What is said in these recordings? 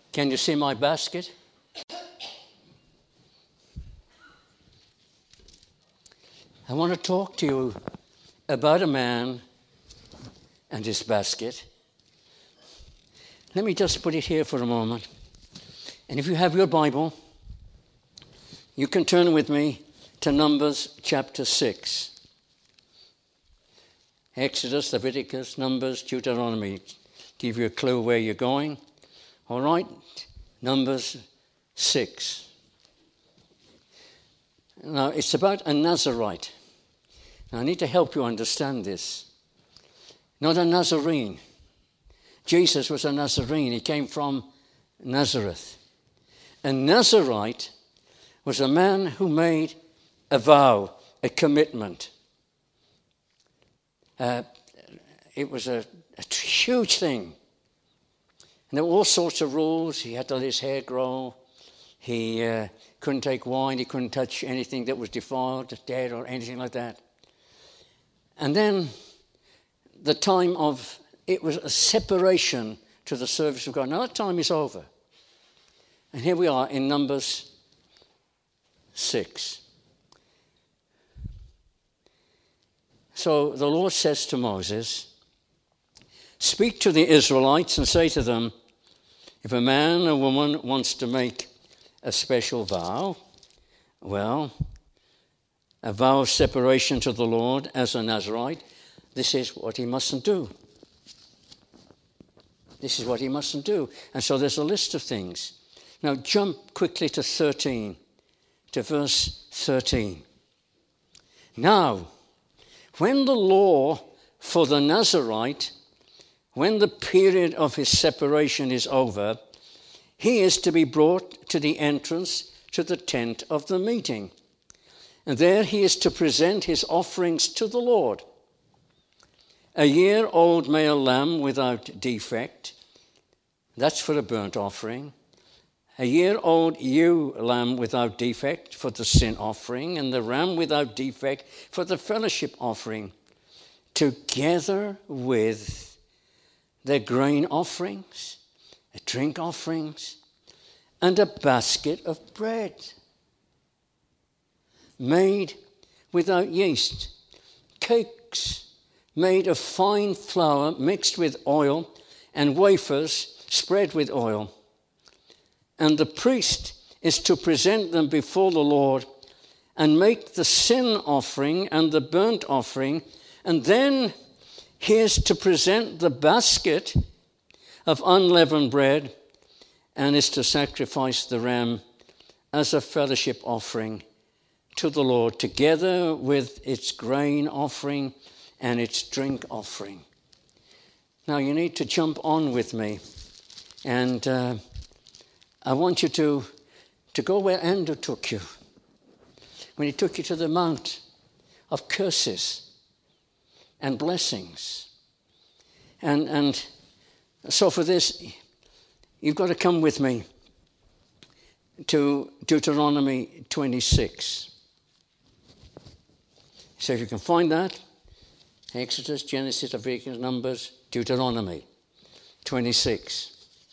Can you see my basket? I want to talk to you about a man and his basket. Let me just put it here for a moment. And if you have your Bible, you can turn with me to Numbers chapter 6. Exodus, Leviticus, Numbers, Deuteronomy. Give you a clue where you're going. All right, Numbers 6. Now, it's about a Nazirite. Now, I need to help you understand this. Not a Nazarene. Jesus was a Nazarene. He came from Nazareth. A Nazirite was a man who made a vow, a commitment. It was a huge thing. And there were all sorts of rules. He had to let his hair grow. He couldn't take wine. He couldn't touch anything that was defiled, dead, or anything like that. And then the time of, it was a separation to the service of God. Now that time is over. And here we are in Numbers 6. So the Lord says to Moses, "Speak to the Israelites and say to them, if a man or woman wants to make a special vow, well, a vow of separation to the Lord as a Nazirite, this is what he mustn't do. This is what he mustn't do." And so there's a list of things. Now jump quickly to verse 13. "Now, when the law for the Nazirite, when the period of his separation is over, he is to be brought to the entrance to the tent of the meeting. And there he is to present his offerings to the Lord. A year-old male lamb without defect, that's for a burnt offering. A year-old ewe lamb without defect for the sin offering, and the ram without defect for the fellowship offering, together with their grain offerings, drink offerings, and a basket of bread made without yeast, cakes made of fine flour mixed with oil, and wafers spread with oil. And the priest is to present them before the Lord and make the sin offering and the burnt offering, and then he is to present the basket of unleavened bread and is to sacrifice the ram as a fellowship offering to the Lord, together with its grain offering and its drink offering." Now you need to jump on with me, and I want you to go where Andrew took you, when he took you to the Mount of Curses and Blessings. And so for this, you've got to come with me to Deuteronomy 26. So if you can find that, Exodus, Genesis, Leviticus, Numbers, Deuteronomy 26.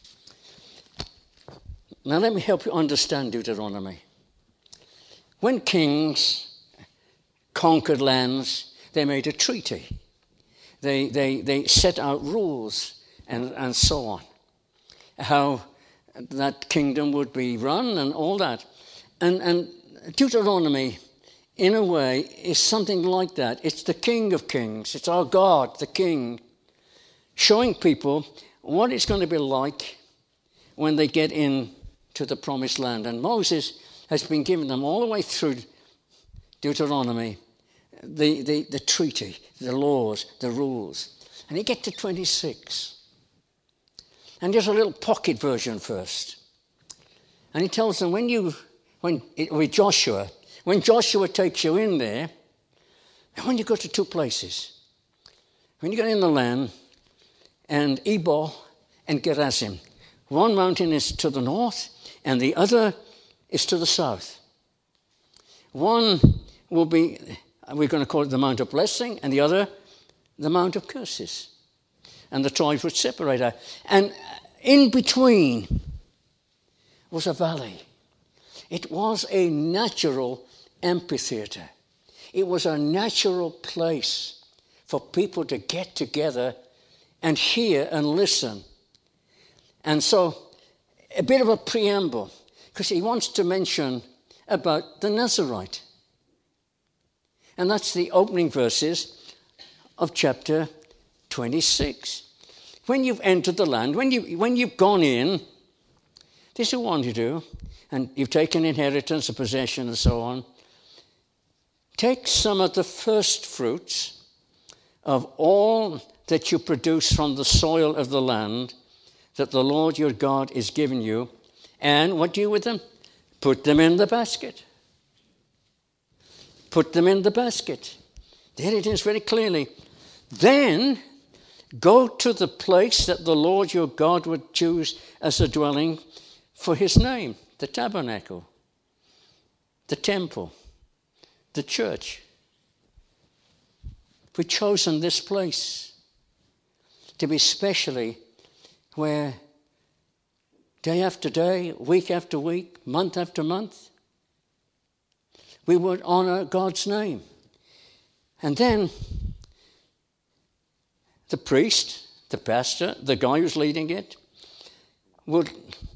Now let me help you understand Deuteronomy. When kings conquered lands, they made a treaty. They set out rules and so on. How that kingdom would be run and all that. And Deuteronomy, in a way, is something like that. It's the King of Kings. It's our God, the King, showing people what it's going to be like when they get into the promised land. And Moses has been giving them all the way through Deuteronomy the treaty, the laws, the rules. And you get to 26. And there's a little pocket version first. And he tells them with Joshua, when Joshua takes you in there, when you go to two places. When you get in the land, and Ebal and Gerazim. One mountain is to the north, and the other is to the south. One will be, we're going to call it the Mount of Blessing, and the other, the Mount of Curses. And the tribes would separate out. And in between was a valley. It was a natural amphitheater. It was a natural place for people to get together and hear and listen. And so, a bit of a preamble, because he wants to mention about the Nazarite. And that's the opening verses of chapter 26. When you've entered the land, when you've gone in, this is what I want you to do, and you've taken inheritance, a possession, and so on. Take some of the first fruits of all that you produce from the soil of the land that the Lord your God is giving you, and what do you with them? Put them in the basket. Put them in the basket. There it is very clearly. Then go to the place that the Lord your God would choose as a dwelling for his name, the tabernacle, the temple, the church. We've chosen this place to be specially where day after day, week after week, month after month, we would honor God's name. And then the priest, the pastor, the guy who's leading it, would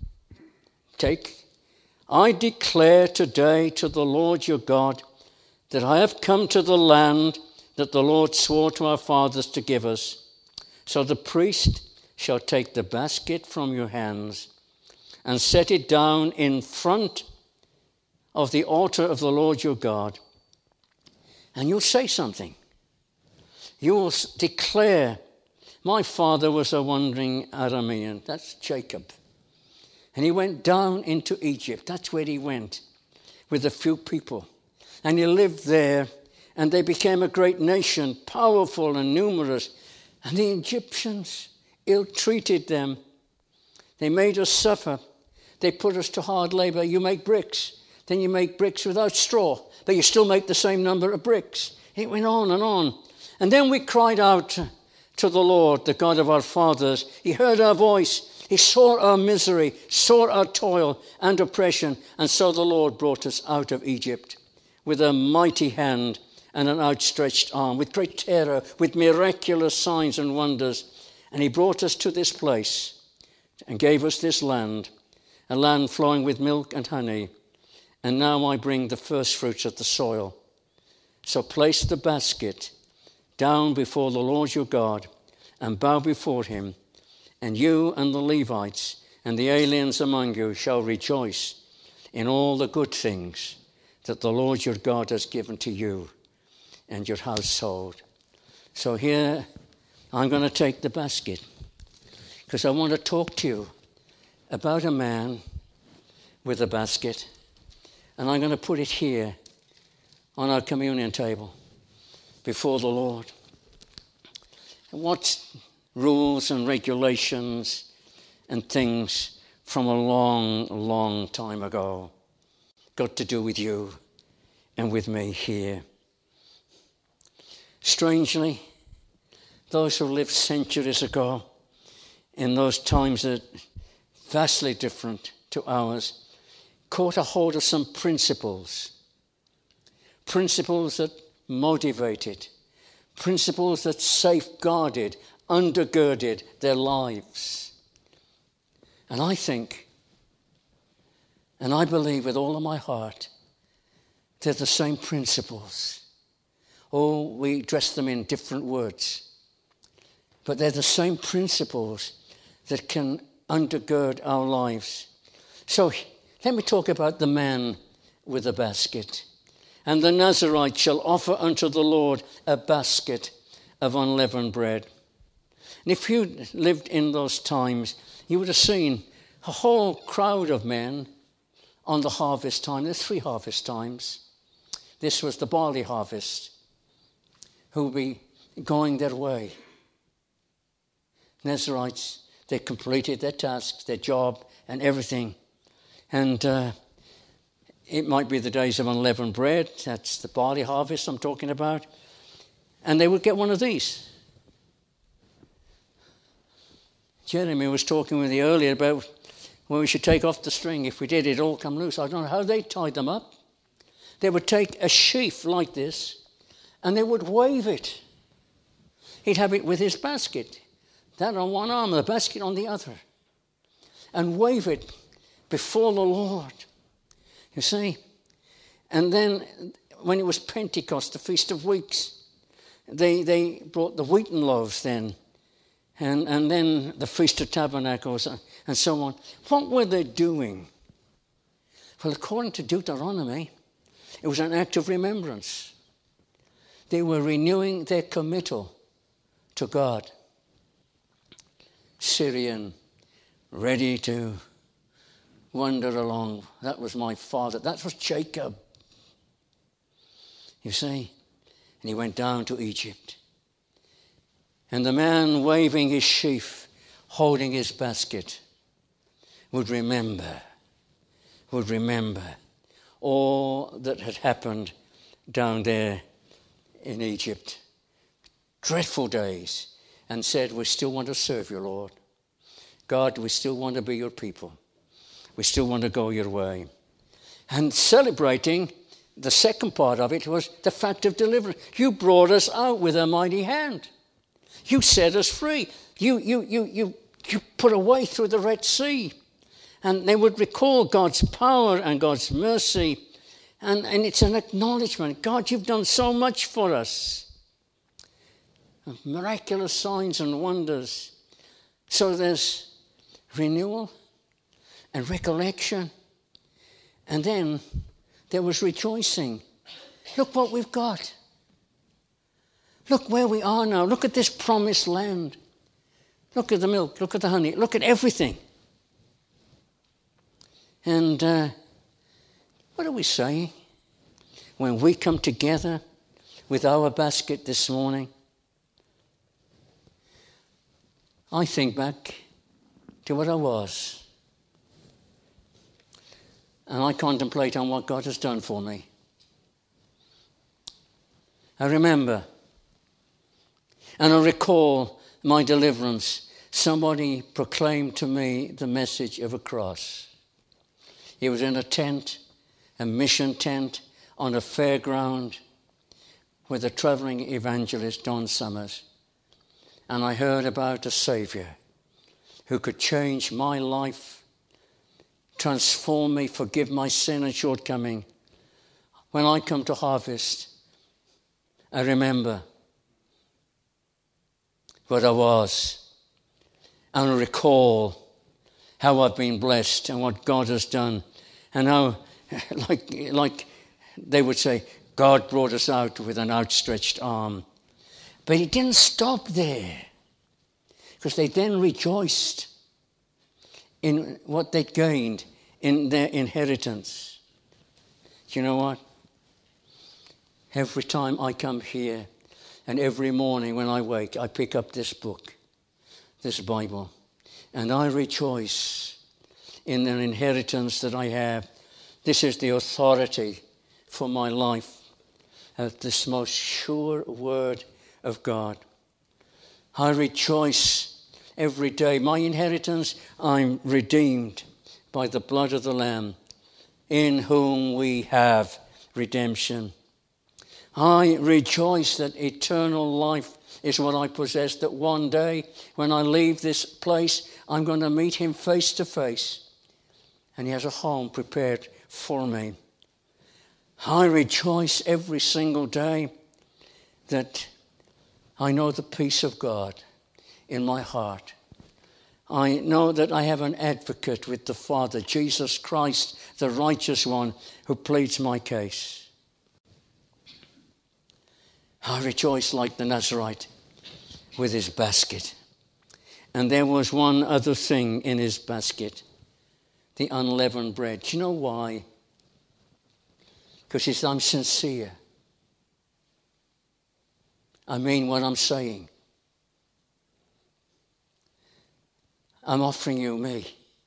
take, I declare today to the Lord your God that I have come to the land that the Lord swore to our fathers to give us. So the priest shall take the basket from your hands and set it down in front of the altar of the Lord your God. And you'll say something. You will declare, my father was a wandering Aramean. That's Jacob. And he went down into Egypt. That's where he went with a few people. And he lived there, and they became a great nation, powerful and numerous. And the Egyptians ill-treated them. They made us suffer. They put us to hard labor. You make bricks. Then you make bricks without straw, but you still make the same number of bricks. It went on and on. And then we cried out to the Lord, the God of our fathers. He heard our voice. He saw our misery, saw our toil and oppression. And so the Lord brought us out of Egypt with a mighty hand and an outstretched arm, with great terror, with miraculous signs and wonders. And he brought us to this place and gave us this land, a land flowing with milk and honey. And now I bring the first fruits of the soil. So place the basket down before the Lord your God and bow before him, and you and the Levites and the aliens among you shall rejoice in all the good things that the Lord your God has given to you and your household. So here I'm going to take the basket because I want to talk to you about a man with a basket. And I'm going to put it here on our communion table before the Lord. What rules and regulations and things from a long, long time ago got to do with you and with me here? Strangely, those who lived centuries ago, in those times that are vastly different to ours, caught a hold of some principles that motivated, principles that safeguarded, undergirded their lives. And I think, and I believe with all of my heart, they're the same principles. Oh, we dress them in different words, but they're the same principles that can undergird our lives. So let me talk about the man with a basket. And the Nazarite shall offer unto the Lord a basket of unleavened bread. And if you lived in those times, you would have seen a whole crowd of men on the harvest time. There's 3 harvest times. This was the barley harvest, who would be going their way. Nazarites, they completed their tasks, their job, and everything. And it might be the days of unleavened bread. That's the barley harvest I'm talking about. And they would get one of these. Jeremy was talking with you earlier about Well, we should take off the string. If we did, it'd all come loose. I don't know how they tied them up. They would take a sheaf like this, and they would wave it. He'd have it with his basket, that on one arm, the basket on the other, and wave it before the Lord. You see? And then when it was Pentecost, the Feast of Weeks, they brought the wheaten loaves then, and then the Feast of Tabernacles and so on. What were they doing? Well, according to Deuteronomy, it was an act of remembrance. They were renewing their committal to God. Syrian, ready to wander along. That was my father. That was Jacob. You see? And he went down to Egypt. And the man waving his sheaf, holding his basket, would remember all that had happened down there in Egypt. Dreadful days. And said, we still want to serve you, Lord. God, we still want to be your people. We still want to go your way. And celebrating, the second part of it was the fact of deliverance. You brought us out with a mighty hand. You set us free. You put a way through the Red Sea. And they would recall God's power and God's mercy. And it's an acknowledgement. God, you've done so much for us. Miraculous signs and wonders. So there's renewal and recollection. And then there was rejoicing. Look what we've got. Look where we are now. Look at this promised land. Look at the milk. Look at the honey. Look at everything. And what are we saying when we come together with our basket this morning? I think back to what I was. And I contemplate on what God has done for me. I remember and I recall my deliverance. Somebody proclaimed to me the message of a cross. He was in a tent, a mission tent, on a fairground with a traveling evangelist, Don Summers. And I heard about a Saviour who could change my life, transform me, forgive my sin and shortcoming. When I come to Harvest, I remember what I was and I recall how I've been blessed and what God has done. And how, like they would say, God brought us out with an outstretched arm. But he didn't stop there, because they then rejoiced in what they'd gained in their inheritance. Do you know what? Every time I come here and every morning when I wake, I pick up this book, this Bible, and I rejoice in the inheritance that I have. This is the authority for my life, this most sure word of God. I rejoice every day. My inheritance, I'm redeemed by the blood of the Lamb, in whom we have redemption. I rejoice that eternal life is what I possess, that one day when I leave this place, I'm going to meet him face to face, and he has a home prepared for me. I rejoice every single day that I know the peace of God in my heart. I know that I have an advocate with the Father, Jesus Christ, the righteous one, who pleads my case. I rejoice like the Nazarite with his basket. And there was one other thing in his basket, the unleavened bread. Do you know why? Because he said, I'm sincere. I mean what I'm saying. I'm offering you me.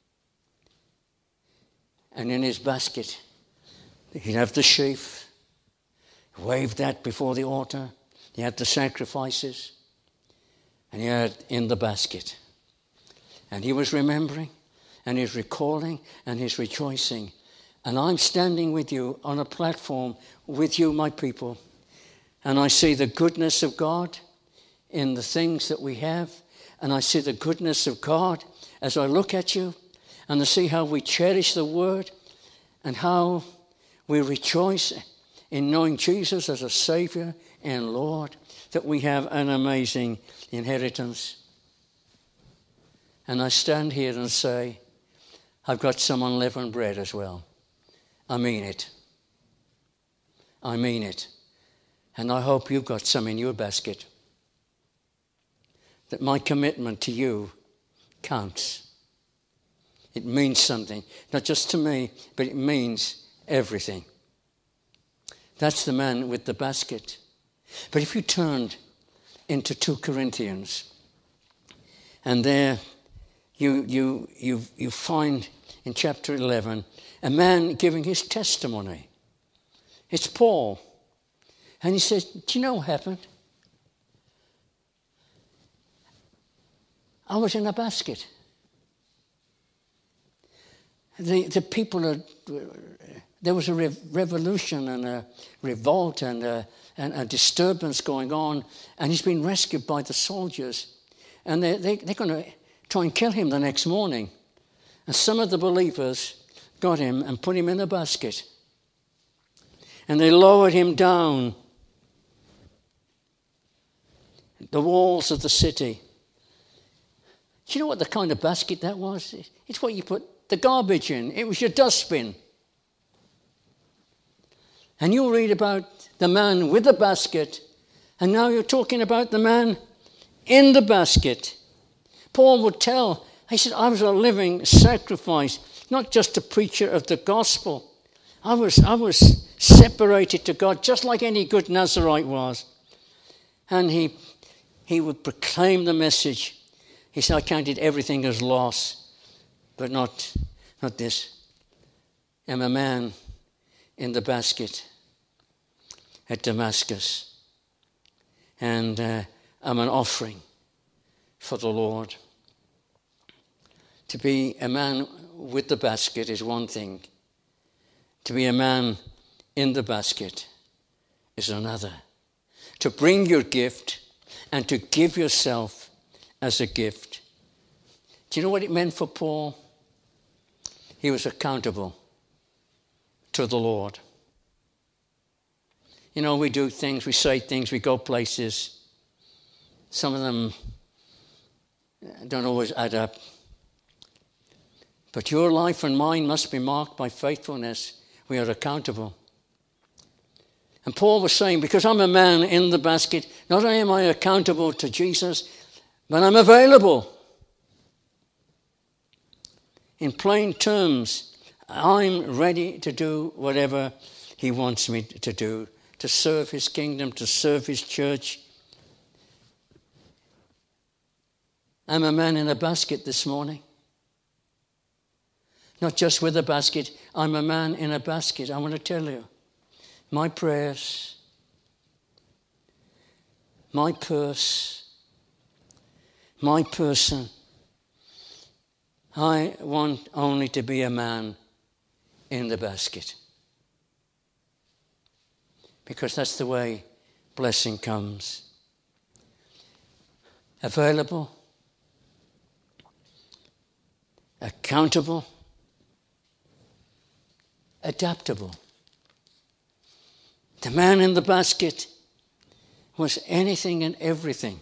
And in his basket, he'd have the sheaf, wave that before the altar. He had the sacrifices, and he had in the basket. And he was remembering, and he's recalling and he's rejoicing. And I'm standing with you on a platform with you, my people. And I see the goodness of God in the things that we have. And I see the goodness of God as I look at you. And I see how we cherish the word and how we rejoice in knowing Jesus as a Savior and Lord, that we have an amazing inheritance. And I stand here and say, I've got some unleavened bread as well. I mean it. I mean it. And I hope you've got some in your basket. That my commitment to you counts. It means something. Not just to me, but it means everything. That's the man with the basket. But if you turned into 2 Corinthians, and there you find in chapter 11 a man giving his testimony. It's Paul. And he says, do you know what happened? I was in a basket. The people there was a revolution and a revolt and a disturbance going on, and he's been rescued by the soldiers. And they're going to try and kill him the next morning. And some of the believers got him and put him in a basket. And they lowered him down the walls of the city. Do you know what the kind of basket that was? It's what you put the garbage in. It was your dustbin. And you'll read about the man with the basket, and now you're talking about the man in the basket. Paul would tell, he said, I was a living sacrifice, not just a preacher of the gospel. I was separated to God, just like any good Nazarite was. And he would proclaim the message. He said, I counted everything as loss, but not this. I'm a man in the basket at Damascus. And I'm an offering for the Lord. To be a man with the basket is one thing. To be a man in the basket is another. To bring your gift and to give yourself as a gift. Do you know what it meant for Paul? He was accountable to the Lord. You know, we do things, we say things, we go places. Some of them don't always add up. But your life and mine must be marked by faithfulness. We are accountable. And Paul was saying, because I'm a man in the basket, not only am I accountable to Jesus, but I'm available. In plain terms, I'm ready to do whatever he wants me to do, to serve his kingdom, to serve his church. I'm a man in a basket this morning. Not just with a basket, I'm a man in a basket. I want to tell you, my prayers, my purse, my person, I want only to be a man in the basket. Because that's the way blessing comes. Available, accountable, adaptable. The man in the basket was anything and everything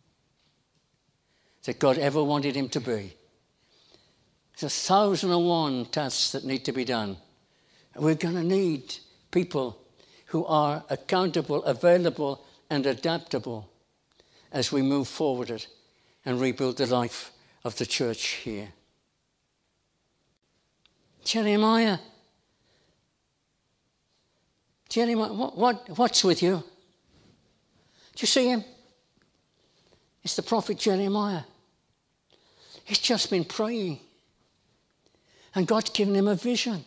that God ever wanted him to be. There's 1,001 tasks that need to be done. We're going to need people who are accountable, available, and adaptable as we move forward and rebuild the life of the church here. Jeremiah, what's with you? Do you see him? It's the prophet Jeremiah. He's just been praying. And God's given him a vision.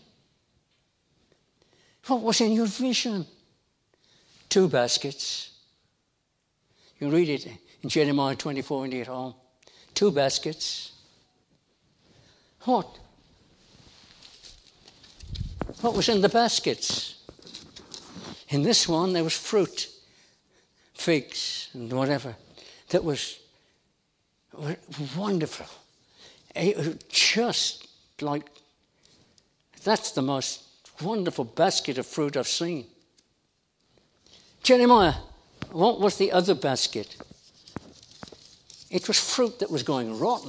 What was in your vision? 2 baskets. You read it in Jeremiah 24 and at home. 2 baskets. What What was in the baskets? In this one, there was fruit, figs and whatever. That was wonderful. It was just like, that's the most wonderful basket of fruit I've seen. Jeremiah, what was the other basket? It was fruit that was going rotten.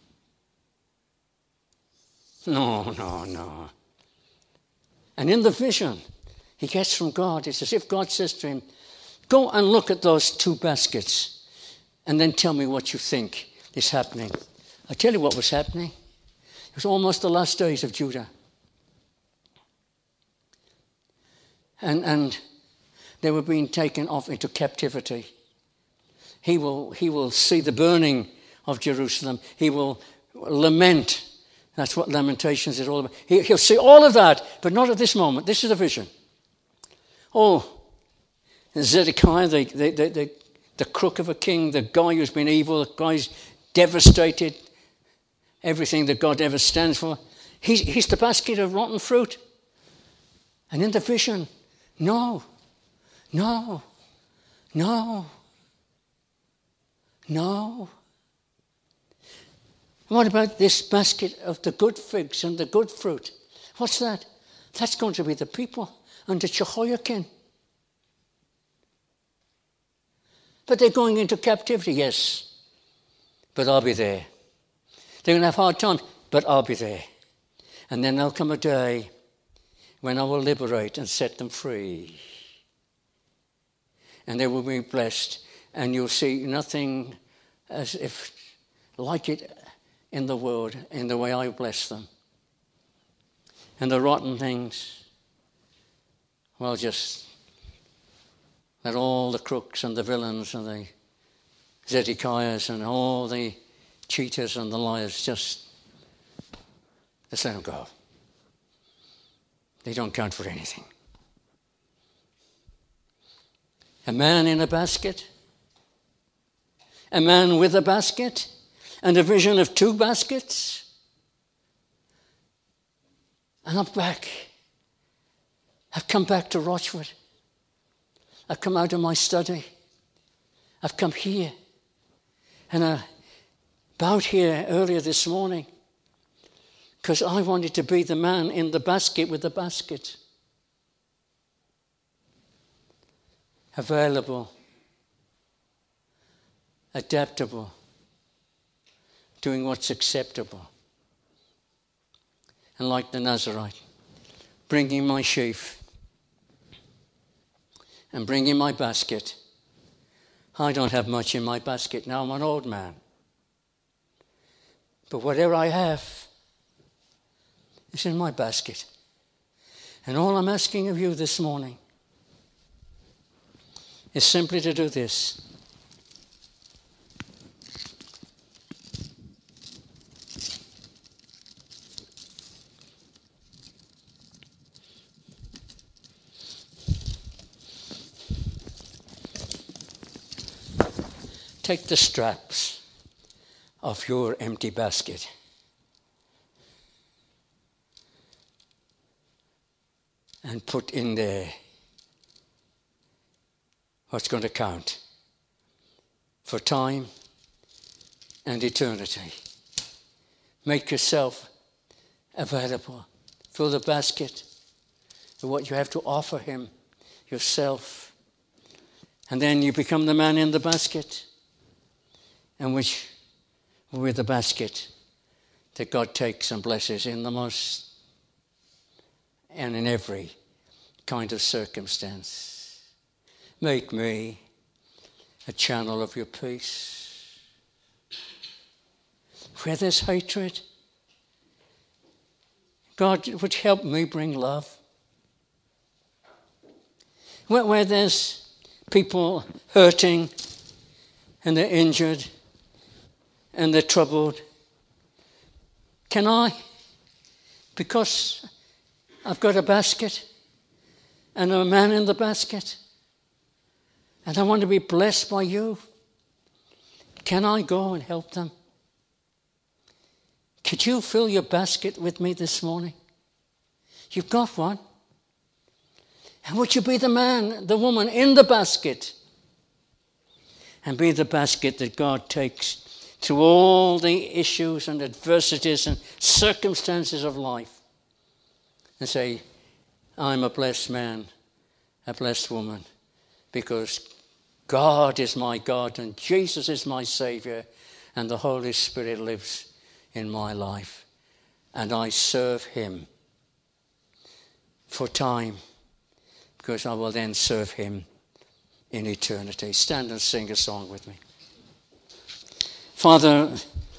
No. And in the vision he gets from God, it's as if God says to him, go and look at those two baskets and then tell me what you think is happening. I tell you what was happening. It was almost the last days of Judah. And they were being taken off into captivity. He will see the burning of Jerusalem. He will lament. That's what Lamentations is all about. He'll see all of that, but not at this moment. This is a vision. Oh, Zedekiah, the crook of a king, the guy who's been evil, the guy who's devastated everything that God ever stands for. He's the basket of rotten fruit. And in the vision, no. What about this basket of the good figs and the good fruit? What's that? That's going to be the people under Jehoiakim. But they're going into captivity, yes. But I'll be there. They're going to have hard times, but I'll be there. And then there'll come a day when I will liberate and set them free. And they will be blessed. And you'll see nothing as if like it in the world, in the way I bless them. And the rotten things, well, just let all the crooks and the villains and the Zedekiahs and all the cheaters and the liars just let them go. They don't count for anything. A man in a basket, a man with a basket, and a vision of two baskets. And I'm back. I've come back to Rochford. I've come out of my study. I've come here. And I bowed here earlier this morning because I wanted to be the man in the basket with the basket. Available. Adaptable. Doing what's acceptable. And like the Nazarite, bringing my sheaf and bringing my basket. I don't have much in my basket now. I'm an old man. But whatever I have is in my basket. And all I'm asking of you this morning is simply to do this. Take the straps of your empty basket and put in there what's going to count for time and eternity. Make yourself available. Fill the basket with what you have to offer him, yourself. And then you become the man in the basket. And which, with the basket that God takes and blesses in the most and in every kind of circumstance. Make me a channel of your peace. Where there's hatred, God would help me bring love. Where there's people hurting and they're injured and they're troubled, can I, because I've got a basket and I'm a man in the basket and I want to be blessed by you, can I go and help them? Could you fill your basket with me this morning? You've got one. And would you be the man, the woman in the basket? And be the basket that God takes through all the issues and adversities and circumstances of life. And say, I'm a blessed man, a blessed woman, because God is my God and Jesus is my Saviour and the Holy Spirit lives in my life. And I serve him for time, because I will then serve him in eternity. Stand and sing a song with me. Father,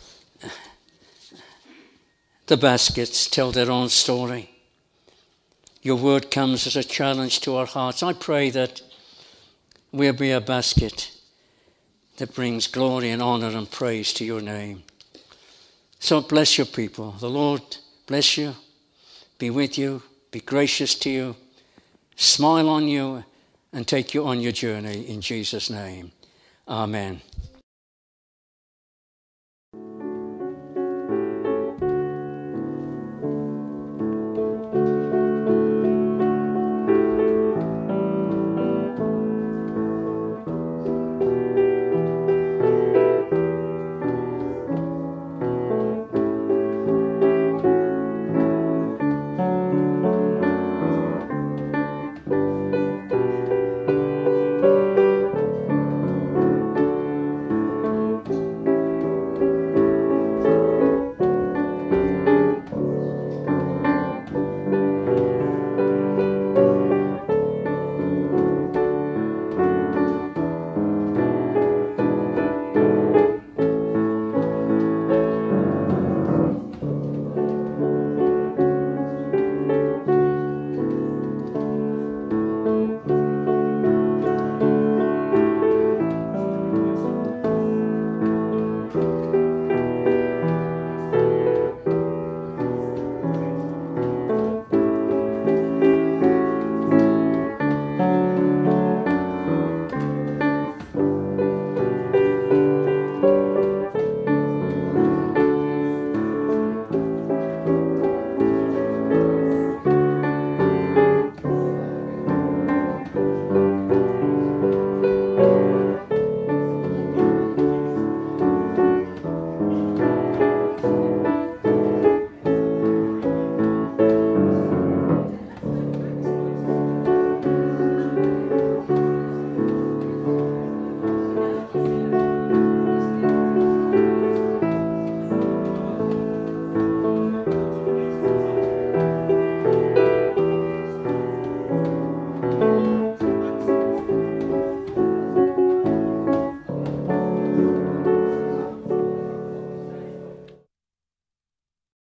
the baskets tell their own story. Your word comes as a challenge to our hearts. I pray that we'll be a basket that brings glory and honor and praise to your name. So bless your people. The Lord bless you, be with you, be gracious to you, smile on you, and take you on your journey in Jesus' name. Amen.